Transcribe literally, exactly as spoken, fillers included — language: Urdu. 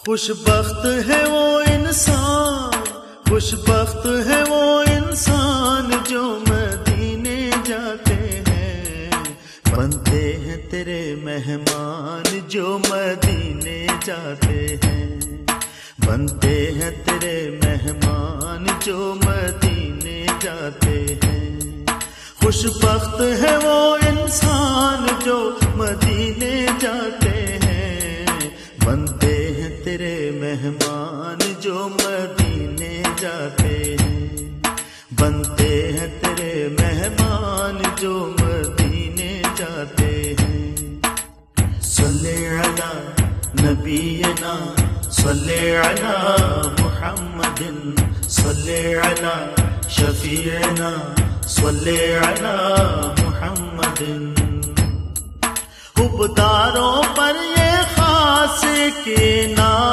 خوش بخت ہے وہ انسان، خوش بخت ہے وہ انسان جو مدینے جاتے ہیں، بنتے ہیں تیرے مہمان جو مدینے جاتے ہیں، بنتے ہیں تیرے مہمان جو مدینے جاتے ہیں۔ خوش بخت ہے وہ انسان جو مدینے جاتے ہیں، بنتے ہیں تیرے مہمان جو مدینے جاتے ہیں، بنتے ہیں تیرے مہمان جو مدینے جاتے ہیں۔ صلی علی نبینا صلی علی محمد صلی علی شفیعنا صلی علی محمد۔ حبداروں پر یہ خاص کے نام